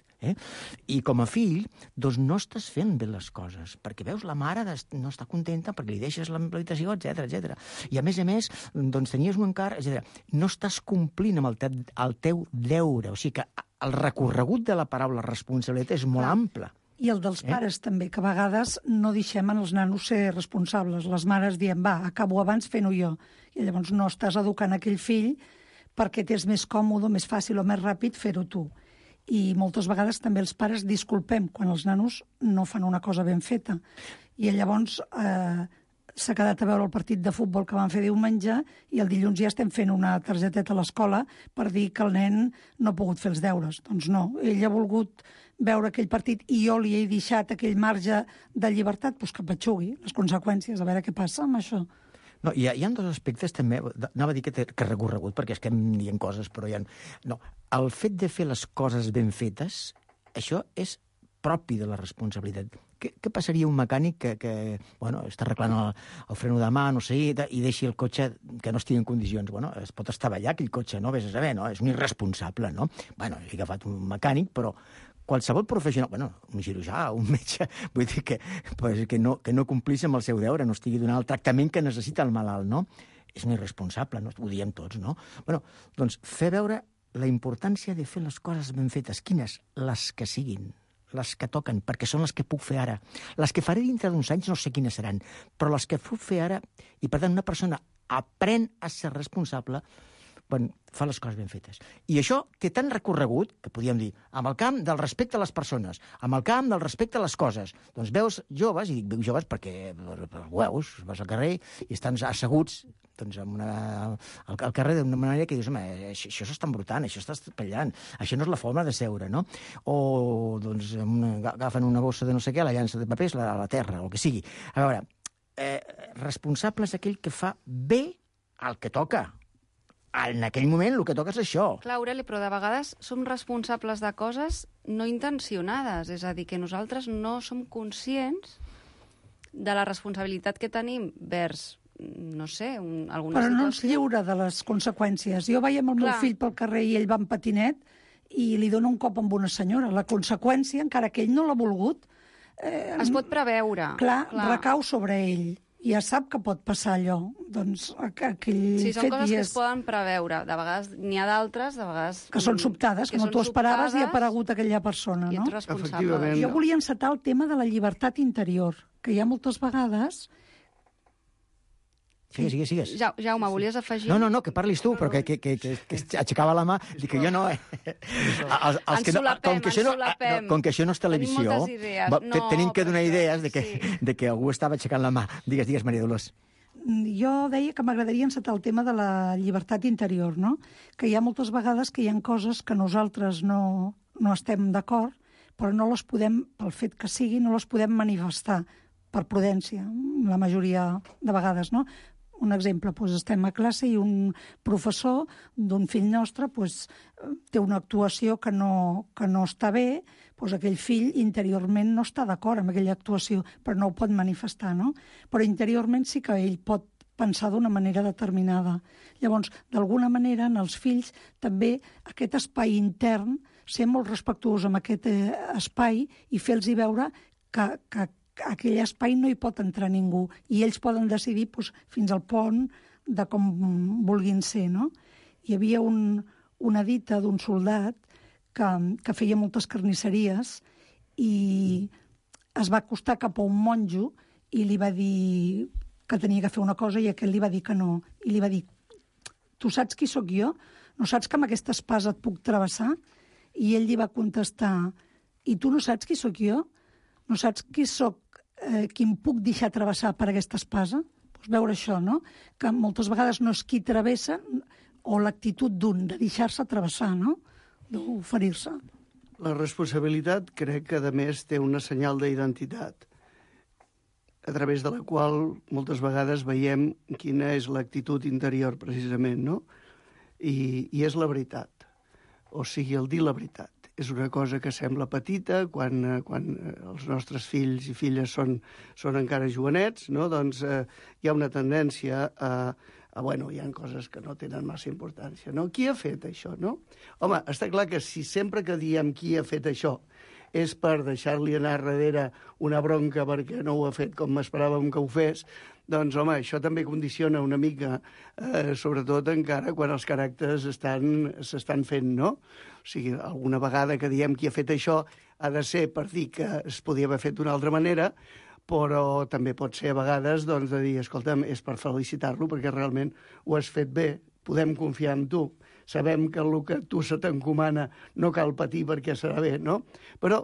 I com a fill, doncs no estàs fent bé les coses, perquè veus, la mare no està contenta perquè li deixes l'habitació, etc. I, a més, doncs tenies un encàrrec, etc. No estàs complint amb el teu deure. O sigui que el recorregut de la paraula responsabilitat és molt ample. I el dels pares també, que a vegades no deixem en els nanos ser responsables. Les mares diem, acabo abans fent-ho jo. I llavors no estàs educant aquell fill perquè t'és més còmode, més fàcil o més ràpid fer-ho tu. I moltes vegades també els pares disculpem quan els nanos no fan una cosa ben feta. I llavors s'ha quedat a veure el partit de futbol que van fer diumenge i el dilluns ja estem fent una targeteta a l'escola per dir que el nen no ha pogut fer els deures. Doncs no, ell ha volgut veure aquell partit i jo li he deixat aquell marge de llibertat, doncs que petxugui les conseqüències, a veure què passa amb això. No, hi ha dos aspectes també, anava a dir que recorregut, perquè estem dient coses, però hi ha... No, el fet de fer les coses ben fetes, això és propi de la responsabilitat. Què passaria un mecànic que està arreglant el freno de mà, no sé, i deixi el cotxe que no estigui en condicions? Es pot estavellar aquell cotxe, no? Vés a saber, no? És un irresponsable, no? He agafat un mecànic, però qualsevol professional, un cirurgià, un metge, vull dir que no complís amb el seu deure, no estigui donant el tractament que necessita el malalt, no? És un irresponsable, no? Ho diem tots, no? Doncs fer veure la importància de fer les coses ben fetes. Quines? Les que siguin, les que toquen, perquè són les que puc fer ara. Les que faré dintre d'uns anys no sé quines seran, però les que puc fer ara, i per tant una persona aprèn a ser responsable, fa les coses ben fetes. I això té tant recorregut, que podríem dir, amb el camp del respecte a les persones, amb el camp del respecte a les coses. Doncs veus joves, i dic veus joves perquè veus, vas al carrer i estan asseguts al carrer d'una manera que dius, això s'està embrutant, això està espatllant, això no és la forma de seure, no? O agafen una bossa de no sé què, la llança de papers a la terra, o el que sigui. A veure, responsable és aquell que fa bé el que toca. En aquell moment el que toca és això. Clar, Aureli, però de vegades som responsables de coses no intencionades, és a dir, que nosaltres no som conscients de la responsabilitat que tenim vers no sé, alguna Però situació... no ens lliura de les conseqüències. Jo veiem el meu fill pel carrer i ell va en patinet i li dona un cop amb una senyora. La conseqüència, encara que ell no l'ha volgut... es pot preveure. Clar, recau sobre ell. I ja sap que pot passar allò. Doncs aquell sí, són fet coses que es poden preveure. De vegades n'hi ha d'altres, de vegades... Que són sobtades, que no t'ho esperaves i ha aparegut aquella persona, no? I ets responsable. Jo volia encetar el tema de la llibertat interior, que hi ha moltes vegades... Sigues. Jaume, volies afegir? No, que parlis tu, però que aixecava la mà, dic que jo no... Com que això no és televisió, tenim que donar idees de que algú estava aixecant la mà. Digues, Maria Dolors. Jo deia que m'agradaria encetar el tema de la llibertat interior, no? Que hi ha moltes vegades que hi ha coses que nosaltres no estem d'acord, però no les podem, pel fet que sigui, no les podem manifestar per prudència, la majoria de vegades, no? Un exemple, estem a classe i un professor d'un fill nostre té una actuació que no està bé, aquell fill interiorment no està d'acord amb aquella actuació, però no ho pot manifestar, no? Però interiorment sí que ell pot pensar d'una manera determinada. Llavors, d'alguna manera, en els fills també aquest espai intern, ser molt respectuós amb aquest espai i fer-los veure que aquell espai no hi pot entrar ningú i ells poden decidir fins al pont de com vulguin ser, no? Hi havia una dita d'un soldat que feia moltes carnisseries i es va acostar cap a un monjo i li va dir que tenia que fer una cosa i aquell li va dir que no. I li va dir, tu saps qui sóc jo? No saps que amb aquesta espasa et puc travessar? I ell li va contestar, i tu no saps qui sóc jo? No saps qui sóc, qui em puc deixar travessar per aquesta espasa? Veure això, no? Que moltes vegades no és qui travessa o l'actitud d'un, de deixar-se travessar, no? D'oferir-se. La responsabilitat crec que, a més, té una senyal d'identitat, a través de la qual moltes vegades veiem quina és l'actitud interior, precisament, no? I és la veritat. O sigui, el dir la veritat. És una cosa que sembla petita quan els nostres fills i filles són encara jovenets, no? Doncs hi ha una tendència bueno, hi ha coses que no tenen massa importància, no? Qui ha fet això, no? Home, està clar que si sempre que diem qui ha fet això és per deixar-li anar darrere una bronca perquè no ho ha fet com esperàvem que ho fes, doncs, home, això també condiciona una mica, sobretot encara quan els caràcters s'estan fent, no? O sigui, alguna vegada que diem qui ha fet això ha de ser per dir que es podia haver fet d'una altra manera, però també pot ser a vegades doncs, de dir, escolta'm, és per felicitar-lo perquè realment ho has fet bé, podem confiar en tu, sabem que el que tu se t'encomana no cal patir perquè serà bé, no? Però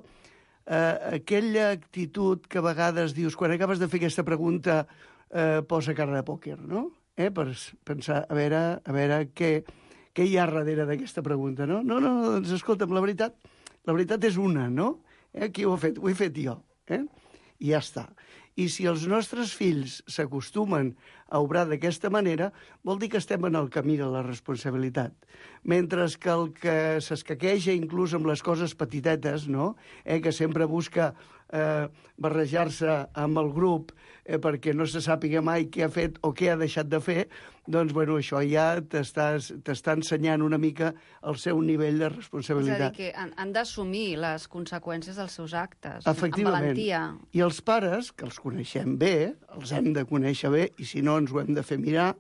aquella actitud que a vegades dius, quan acabes de fer aquesta pregunta, posa cara de pòquer, no? Per pensar, a veure què hi ha darrere d'aquesta pregunta, no? No, doncs escolta'm, la veritat és una, no? Qui ho ha fet? Ho he fet jo, i ja està. I si els nostres fills s'acostumen a obrar d'aquesta manera, vol dir que estem en el camí de la responsabilitat. Mentre que el que s'escaqueja inclús amb les coses petitetes, no? Que sempre busca barrejar-se amb el grup perquè no se sàpiga mai què ha fet o què ha deixat de fer, doncs, bueno, això ja t'està ensenyant una mica el seu nivell de responsabilitat. És a dir, que han d'assumir les conseqüències dels seus actes, amb valentia. I els pares, que els coneixem bé, els hem de conèixer bé, i si no ens ho hem de fer mirar,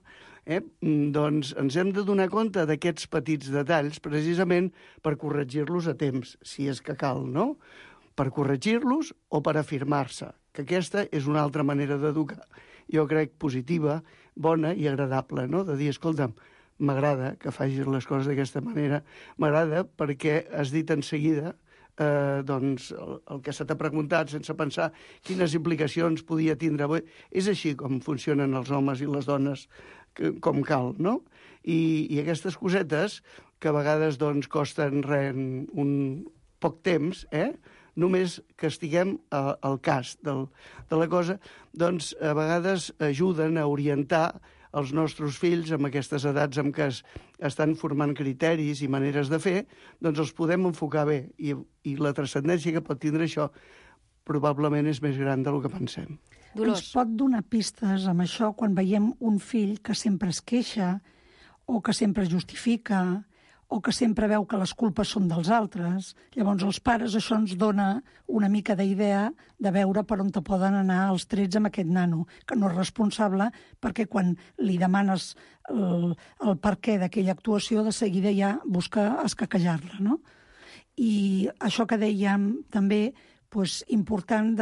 doncs ens hem de donar compte d'aquests petits detalls precisament per corregir-los a temps, si és que cal, no? Per corregir-los o per afirmar-se, que aquesta és una altra manera d'educar. Jo crec positiva, bona i agradable, no? De dir, escolta'm, m'agrada que facis les coses d'aquesta manera, m'agrada perquè has dit en seguida doncs, el que se t'ha preguntat sense pensar quines implicacions podia tindre. És així com funcionen els homes i les dones com cal, no? I aquestes cosetes, que a vegades doncs, costen un poc temps, només que estiguem al cas de la cosa, doncs a vegades ajuden a orientar els nostres fills amb aquestes edats en què estan formant criteris i maneres de fer, doncs els podem enfocar bé. I la transcendència que pot tindre això probablement és més gran del que pensem. ens pot donar pistes amb això quan veiem un fill que sempre es queixa o que sempre es justifica o que sempre veu que les culpes són dels altres. Llavors, els pares, això ens dona una mica d'idea de veure per on te poden anar els trets amb aquest nano, que no és responsable perquè quan li demanes el per què d'aquella actuació, de seguida ja busca escaquejar-la, no? I això que dèiem també, important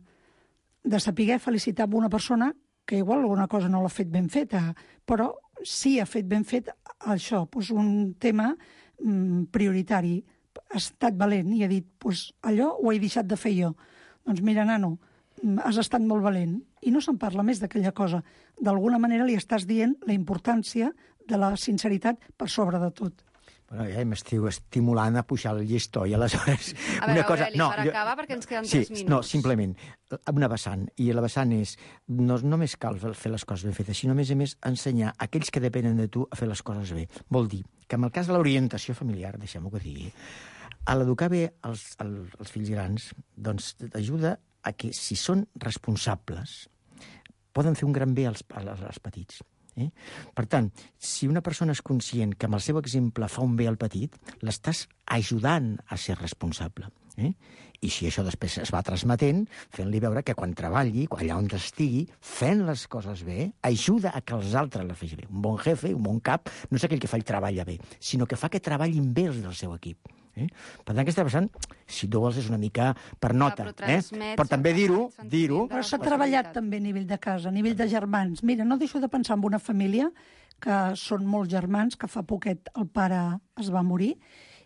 de saber felicitar una persona que igual alguna cosa no l'ha fet ben feta, però sí ha fet ben fet això, un tema prioritari. Ha estat valent i ha dit, allò ho he deixat de fer jo. Doncs mira, nano, has estat molt valent. I no se'n parla més d'aquella cosa. D'alguna manera li estàs dient la importància de la sinceritat per sobre de tot. Bueno, ja m'estiu estimulant a pujar el llistó i aleshores... A veure, Aureli, per acabar, perquè ens queden 3 minuts. No, simplement, una vessant, i la vessant és, no només cal fer les coses ben fetes, sinó, a més, ensenyar a aquells que depenen de tu a fer les coses bé. Vol dir que en el cas de l'orientació familiar, deixem-ho que digui, a l'educar bé els fills grans, doncs ajuda a que, si són responsables, poden fer un gran bé als petits. Per tant, si una persona és conscient que amb el seu exemple fa un bé al petit, l'estàs ajudant a ser responsable. I si això després es va transmetent, fent-li veure que quan treballi, allà on estigui, fent les coses bé, ajuda a que els altres les facin bé. Un bon jefe, un bon cap, no és aquell que fa el treball bé, sinó que fa que treballin bé els del seu equip. Per tant, aquesta vessant, si tu vols, és una mica per nota. Però també dir-ho... Però s'ha treballat també a nivell de casa, a nivell de germans. Mira, no deixo de pensar en una família que són molts germans, que fa poquet el pare es va morir,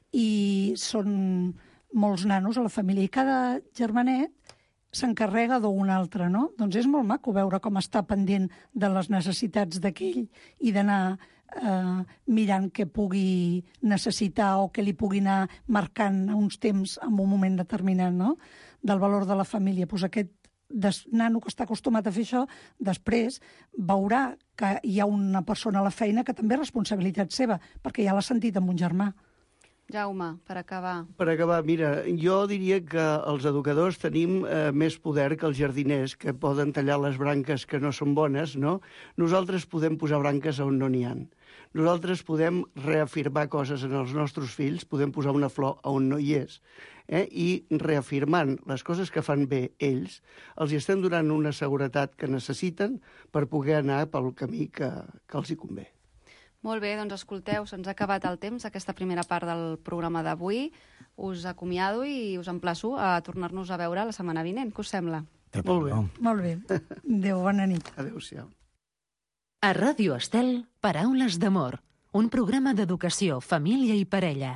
i són molts nanos a la família, i cada germanet s'encarrega d'un altre, no? Doncs és molt maco veure com està pendent de les necessitats d'aquell i d'anar mirant què pugui necessitar o què li pugui anar marcant a uns temps en un moment determinat, no? Del valor de la família. Doncs aquest nano que està acostumat a fer això, després veurà que hi ha una persona a la feina que també és responsabilitat seva, perquè ja l'ha sentit amb un germà. Jaume, per acabar. Per acabar, mira, jo diria que els educadors tenim més poder que els jardiners, que poden tallar les branques que no són bones, no? Nosaltres podem posar branques on no n'hi ha. Nosaltres podem reafirmar coses en els nostres fills, podem posar una flor on no hi és, i reafirmant les coses que fan bé ells, els estem donant una seguretat que necessiten per poder anar pel camí que els hi convé. Molt bé, doncs escolteu, se'ns ha acabat el temps, aquesta primera part del programa d'avui. Us acomiado i us emplaço a tornar-nos a veure la setmana vinent. Què us sembla? Molt bé. Molt bé. Adéu, bona nit. Adéu-siau. A Ràdio Estel, Paraules d'amor, un programa d'educació, família i parella.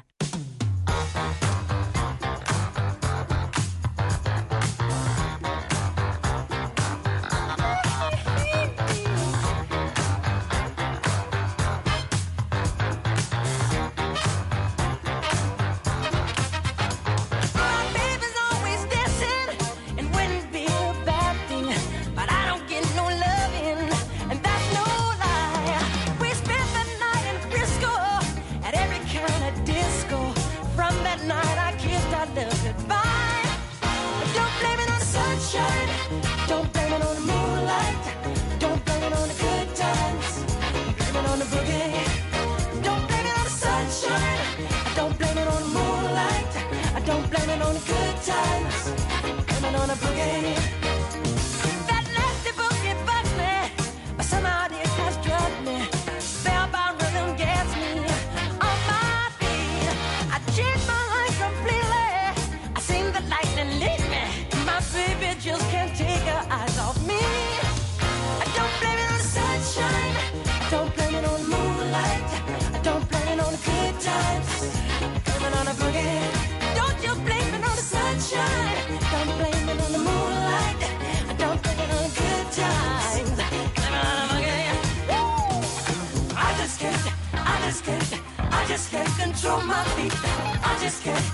I just can't control my feet. I just can't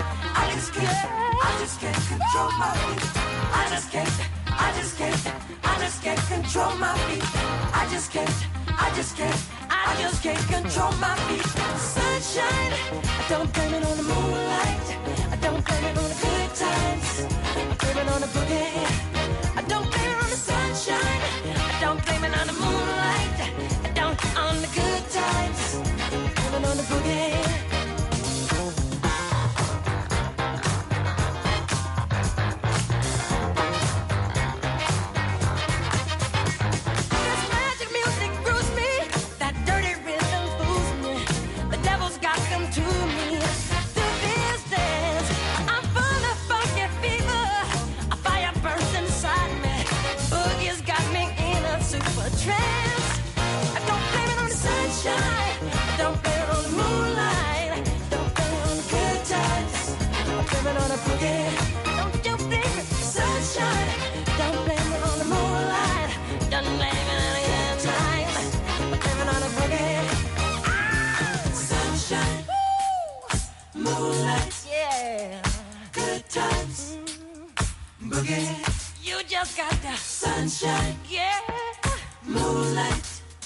control my feet. I just can't control my feet. I just can't control my feet. Sunshine, I don't blame it on the moonlight. I don't blame it on the good times. I blame it on the boogie. I don't blame it on the sunshine. on the boogie. This magic music grooves me, that dirty rhythm fools me. The devil's got them to me. Through this dance, I'm full of funky fever. A fire burns inside me. Boogie's got me in a super trance. I don't blame it on the sunshine. I don't blame it on the moonlight. Don't blame it on the good times. I blame it on the boogie. Don't you blame it on the sunshine. Don't blame it on the moonlight. Don't blame it on the good times. I blame it on the boogie. Sunshine, moonlight, yeah, good times, boogie. You just got the sunshine, yeah, moonlight,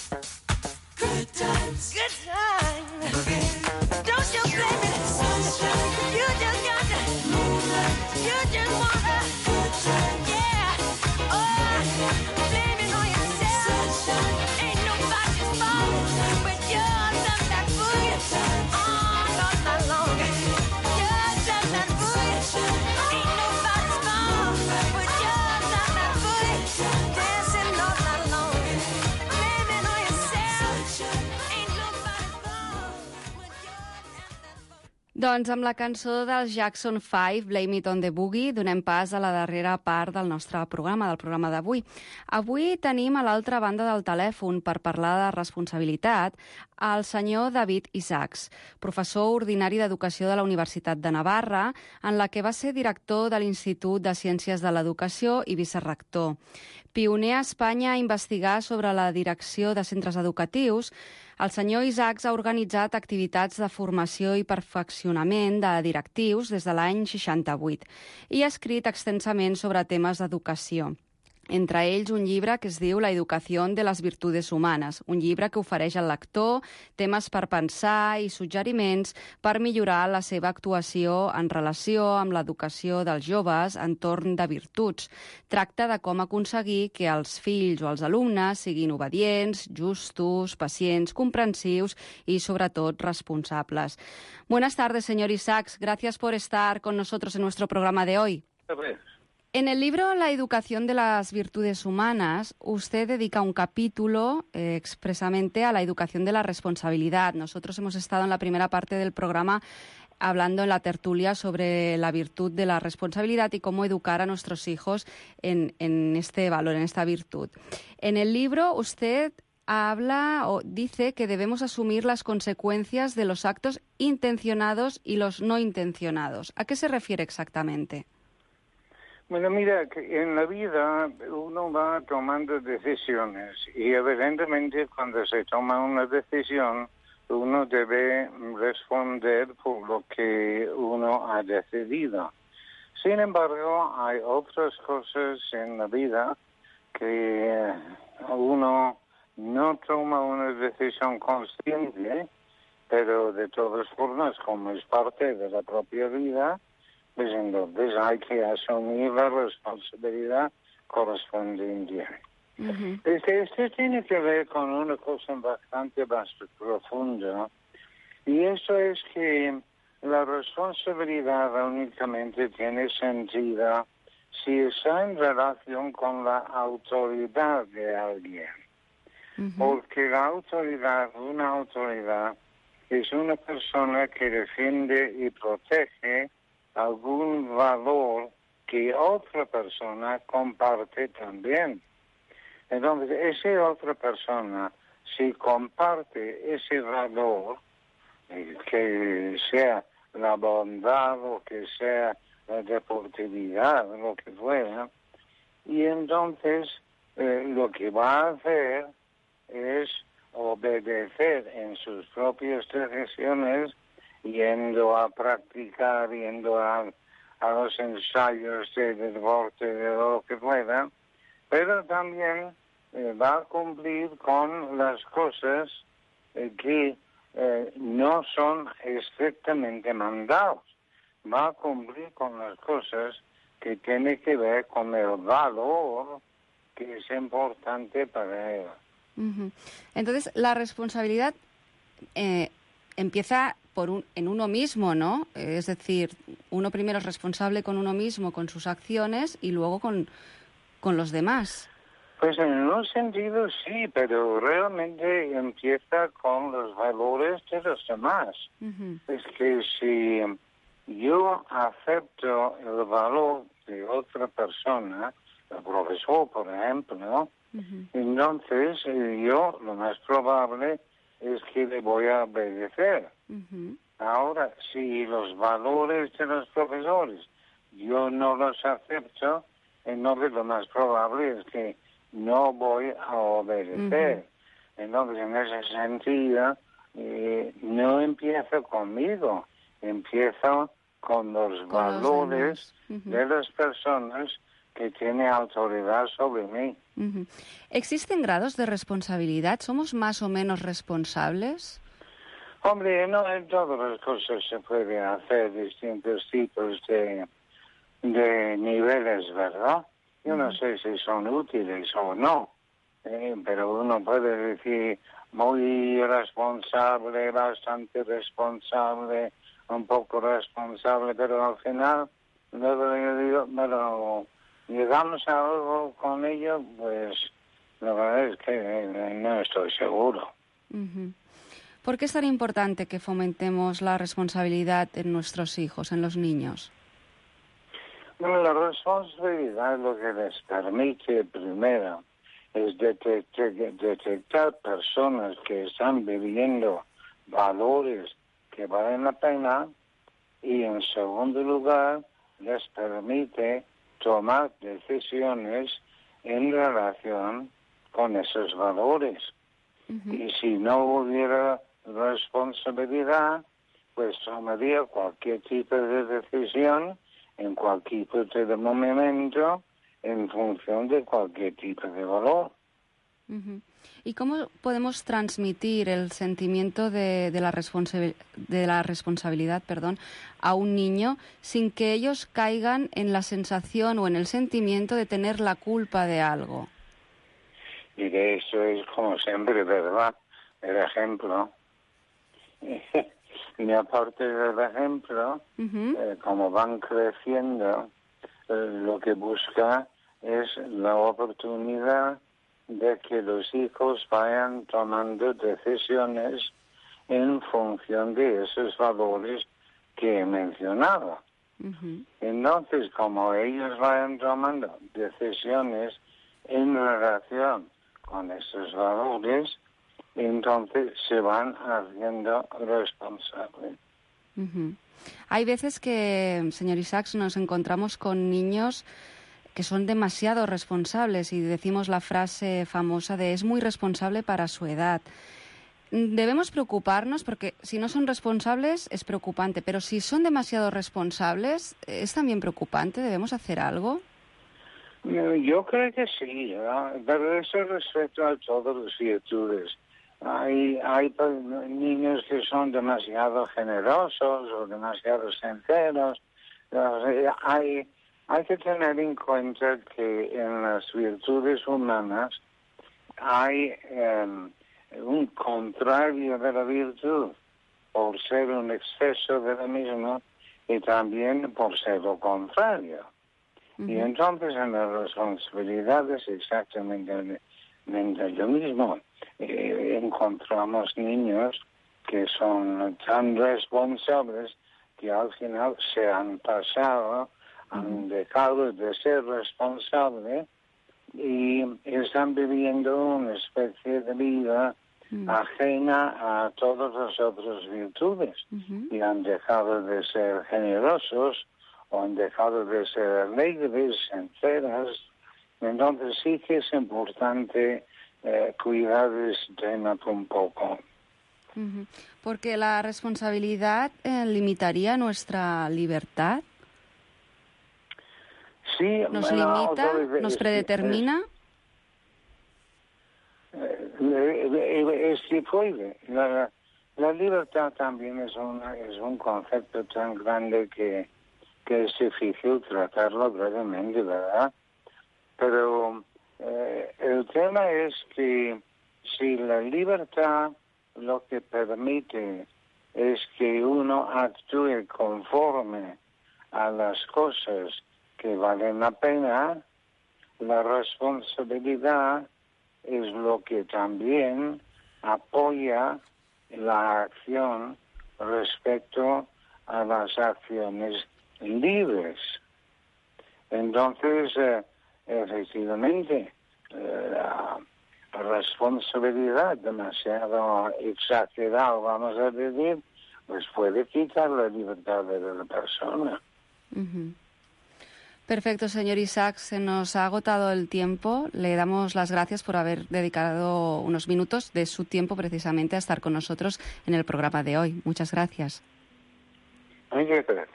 good times, boogie. Don't you blame it, sunshine. You just got the moonlight. You just want the good times, yeah. Oh, blame it on yourself. Sunshine. Ain't nobody's fault but yours and that boogie. All night long. Yours and that boogie. Ain't nobody's fault but yours and that boogie. Dancing all night long. Blame it on yourself. Ain't nobody's fault but yours and that boogie. Doncs amb la cançó dels Jackson 5, Blame It on the Boogie, donem pas a la darrera part del nostre programa, del programa d'avui. Avui tenim a l'altra banda del telèfon per parlar de responsabilitat el senyor David Isaacs, professor ordinari d'Educació de la Universitat de Navarra, en la que va ser director de l'Institut de Ciències de l'Educació i vicerector. Pioner a Espanya a investigar sobre la direcció de centres educatius, el senyor Isaacs ha organitzat activitats de formació i perfeccionament de directius des de l'any 68 i ha escrit extensament sobre temes d'educació. Entre ells un llibre que es diu La educació de les virtudes humanes, un llibre que ofereix al lector temes per pensar i suggeriments per millorar la seva actuació en relació amb l'educació dels joves entorn de virtuts. Tracta de com aconseguir que els fills o els alumnes siguin obedients, justos, pacients, comprensius y, sobre todo, responsables. Buenas tardes, señor Isaacs. Gracias por estar con nosotros en nuestro programa de hoy. En el libro La educación de las virtudes humanas, usted dedica un capítulo expresamente a la educación de la responsabilidad. Nosotros hemos estado en la primera parte del programa hablando en la tertulia sobre la virtud de la responsabilidad y cómo educar a nuestros hijos en este valor, en esta virtud. En el libro usted habla o dice que debemos asumir las consecuencias de los actos intencionados y los no intencionados. ¿A qué se refiere exactamente? Bueno, mira, que en la vida uno va tomando decisiones y evidentemente cuando se toma una decisión uno debe responder por lo que uno ha decidido. Sin embargo, hay otras cosas en la vida que uno no toma una decisión consciente, pero de todas formas, como es parte de la propia vida, pues entonces hay que asumir la responsabilidad correspondiente. Uh-huh. Este tiene que ver con una cosa bastante más profunda, y eso es que la responsabilidad únicamente tiene sentido si está en relación con la autoridad de alguien. Uh-huh. Porque la autoridad, una autoridad, es una persona que defiende y protege algún valor que otra persona comparte también. Entonces, esa otra persona, si comparte ese valor, que sea la bondad o que sea la deportividad, lo que fuera, y entonces lo que va a hacer es obedecer en sus propias decisiones, yendo a practicar, yendo a los ensayos de deporte, de lo que fuera, pero también va a cumplir con las cosas que no son estrictamente mandados. Va a cumplir con las cosas que tienen que ver con el valor que es importante para él. Uh-huh. Entonces, la responsabilidad empieza en uno mismo, ¿no? Es decir, uno primero es responsable con uno mismo, con sus acciones, y luego con los demás. Pues en un sentido sí, pero realmente empieza con los valores de los demás. Es que si yo acepto el valor de otra persona, el profesor, por ejemplo, entonces yo lo más probable es que le voy a obedecer. Ahora, si los valores de los profesores yo no los acepto, entonces lo más probable es que no voy a obedecer. Entonces, en ese sentido, no empiezo conmigo, empiezo con los valores de las personas que tienen autoridad sobre mí. ¿Existen grados de responsabilidad? ¿Somos más o menos responsables? Hombre, no en todas las cosas se pueden hacer distintos tipos de niveles, ¿verdad? Yo no sé si son útiles o no, pero uno puede decir muy responsable, bastante responsable, un poco responsable, pero al final, pero llegamos a algo con ello, pues la verdad es que no estoy seguro. ¿Por qué es tan importante que fomentemos la responsabilidad en nuestros hijos, en los niños? Bueno, la responsabilidad lo que les permite, primero, es detectar personas que están viviendo valores que valen la pena, y en segundo lugar, les permite tomar decisiones en relación con esos valores. Y si no hubiera responsabilidad, pues tomaría cualquier tipo de decisión en cualquier tipo de momento en función de cualquier tipo de valor. ¿Y cómo podemos transmitir el sentimiento de la responsabilidad, a un niño sin que ellos caigan en la sensación o en el sentimiento de tener la culpa de algo? Y de eso es, como siempre, ¿verdad? El ejemplo. Y aparte del ejemplo, como van creciendo, lo que busca es la oportunidad de que los hijos vayan tomando decisiones en función de esos valores que he mencionado. Entonces, como ellos vayan tomando decisiones en relación con esos valores, entonces se van haciendo responsables. Hay veces que, señor Isaacs, nos encontramos con niños que son demasiado responsables y decimos la frase famosa de es muy responsable para su edad. Debemos preocuparnos porque si no son responsables es preocupante, pero si son demasiado responsables es también preocupante. ¿Debemos hacer algo? Yo creo que sí, ¿no? Pero eso respecto a todas las virtudes. Hay niños que son demasiado generosos o demasiado sinceros. Hay que tener en cuenta que en las virtudes humanas hay un contrario de la virtud, por ser un exceso de la misma y también por ser lo contrario. Y entonces en las responsabilidades exactamente lo mismo. Encontramos niños que son tan responsables que al final se han pasado, han dejado de ser responsables y están viviendo una especie de vida ajena a todas las otras virtudes y han dejado de ser generosos o han dejado de ser alegres, sinceras. Entonces sí que es importante cuidar de ese tema un poco. Porque la responsabilidad limitaría nuestra libertad. Sí, ¿Nos limita? ¿Nos predetermina? Es que puede. La libertad también es un concepto tan grande que es difícil tratarlo brevemente, ¿verdad? Pero el tema es que si la libertad lo que permite es que uno actúe conforme a las cosas que valen la pena, la responsabilidad es lo que también apoya la acción respecto a las acciones libres. Entonces, efectivamente, la responsabilidad demasiado exagerada, vamos a decir, pues puede quitar la libertad de la persona. Perfecto, señor Isaac. Se nos ha agotado el tiempo. Le damos las gracias por haber dedicado unos minutos de su tiempo precisamente a estar con nosotros en el programa de hoy. Muchas gracias. Muchas gracias.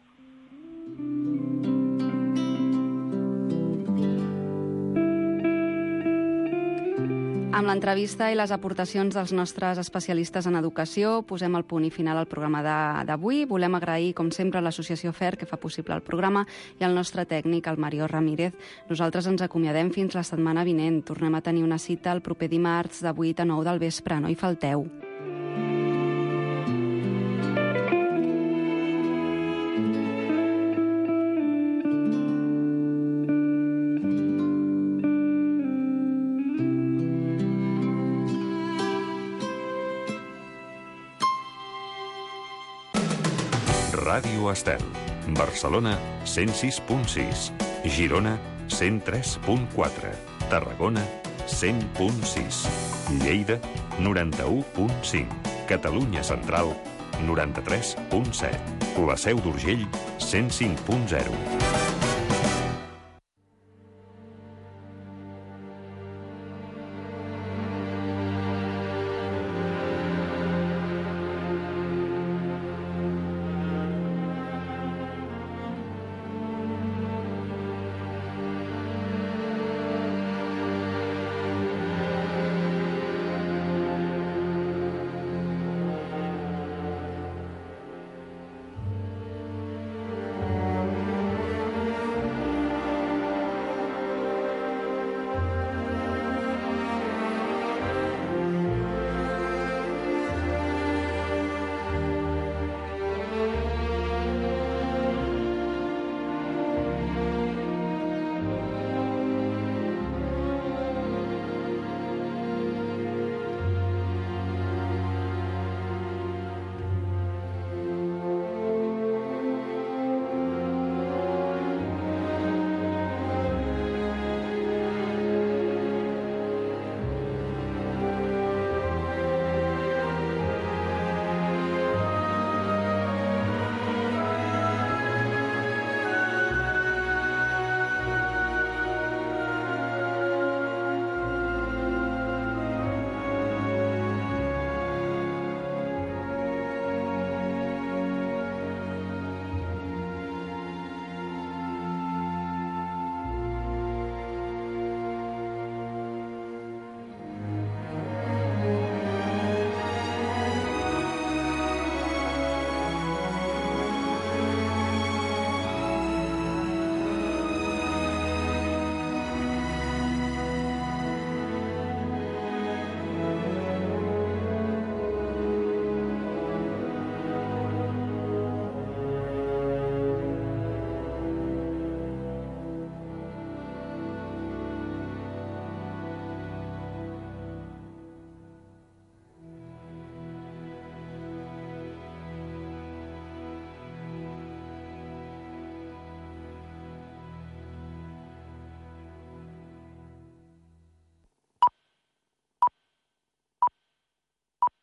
Amb l'entrevista i les aportacions dels nostres especialistes en educació posem el punt i final al programa d'avui. Volem agrair, com sempre, a l'Associació FER, que fa possible el programa, i al nostre tècnic, el Mario Ramírez. Nosaltres ens acomiadem fins la setmana vinent. Tornem a tenir una cita el proper dimarts de 8 a 9 del vespre. No hi falteu. Ràdio Estel. Barcelona, 106.6. Girona, 103.4. Tarragona, 100.6. Lleida, 91.5. Catalunya Central, 93.7. La Seu d'Urgell, 105.0.